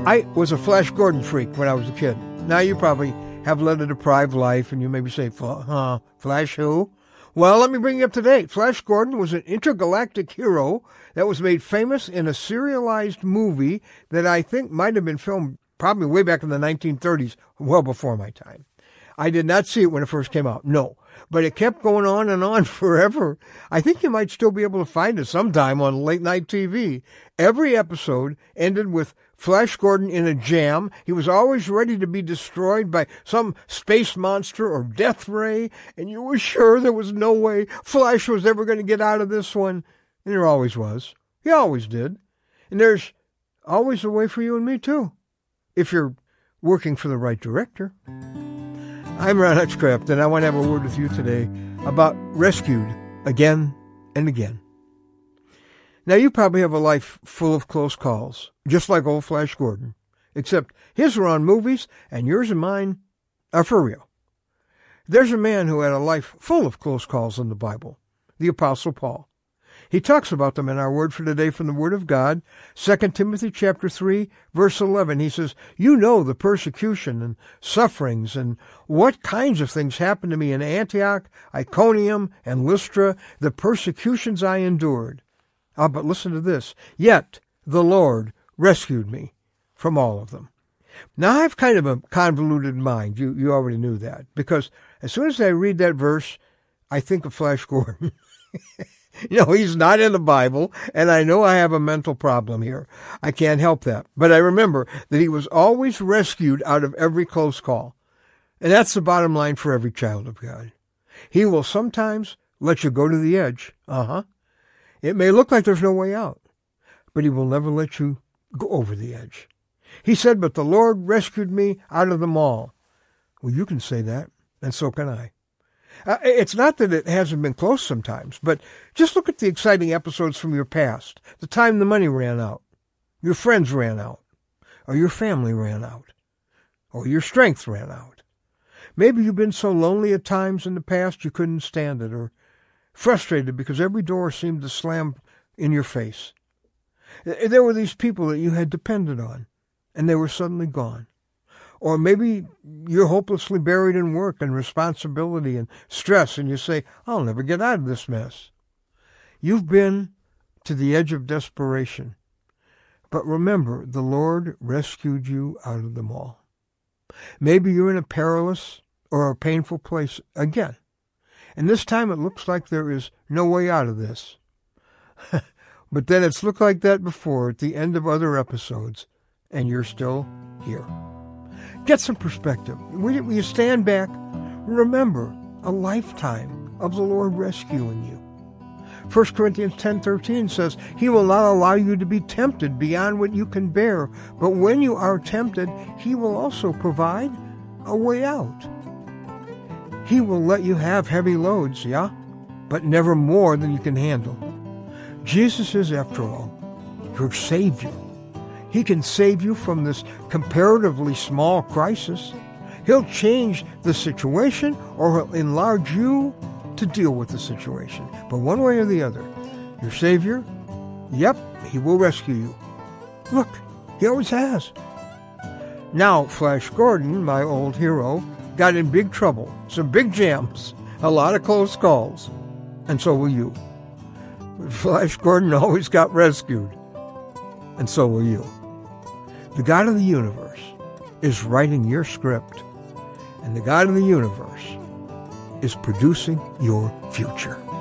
I was a Flash Gordon freak when I was a kid. Now you probably have led a deprived life, and you maybe say, Flash who? Well, let me bring you up to date. Flash Gordon was an intergalactic hero that was made famous in a serialized movie that I think might have been filmed probably way back in the 1930s, well before my time. I did not see it when it first came out, no. But it kept going on and on forever. I think you might still be able to find it sometime on late night TV. Every episode ended with Flash Gordon in a jam. He was always ready to be destroyed by some space monster or death ray, and you were sure there was no way Flash was ever going to get out of this one. And there always was. He always did. And there's always a way for you and me, too, if you're working for the right director. I'm Ron Hutchcraft, and I want to have a word with you today about rescued again and again. Now, you probably have a life full of close calls, just like old Flash Gordon, except his were on movies, and yours and mine are for real. There's a man who had a life full of close calls in the Bible, the Apostle Paul. He talks about them in our word for today from the Word of God, 2 Timothy chapter 3, verse 11. He says, "You know the persecution and sufferings and what kinds of things happened to me in Antioch, Iconium, and Lystra, the persecutions I endured. But listen to this. Yet the Lord rescued me from all of them." Now, I have kind of a convoluted mind. You already knew that. Because as soon as I read that verse, I think of Flash Gordon. He's not in the Bible, and I know I have a mental problem here. I can't help that. But I remember that he was always rescued out of every close call. And that's the bottom line for every child of God. He will sometimes let you go to the edge. It may look like there's no way out, but he will never let you go over the edge. He said, "But the Lord rescued me out of them all." Well, you can say that, and so can I. It's not that it hasn't been close sometimes, but just look at the exciting episodes from your past. The time the money ran out, your friends ran out, or your family ran out, or your strength ran out. Maybe you've been so lonely at times in the past you couldn't stand it, or frustrated because every door seemed to slam in your face. There were these people that you had depended on, and they were suddenly gone. Or maybe you're hopelessly buried in work and responsibility and stress, and you say, "I'll never get out of this mess." You've been to the edge of desperation. But remember, the Lord rescued you out of them all. Maybe you're in a perilous or a painful place again. And this time it looks like there is no way out of this. But then it's looked like that before at the end of other episodes, and you're still here. Get some perspective. Will you stand back? Remember a lifetime of the Lord rescuing you. 1 Corinthians 10:13 says, "He will not allow you to be tempted beyond what you can bear, but when you are tempted, He will also provide a way out." He will let you have heavy loads, but never more than you can handle. Jesus is, after all, your Savior. He can save you from this comparatively small crisis. He'll change the situation, or He'll enlarge you to deal with the situation. But one way or the other, your Savior, He will rescue you. Look, He always has. Now, Flash Gordon, my old hero, got in big trouble, some big jams, a lot of close calls, and so will you. But Flash Gordon always got rescued, and so will you. The God of the universe is writing your script, and the God of the universe is producing your future.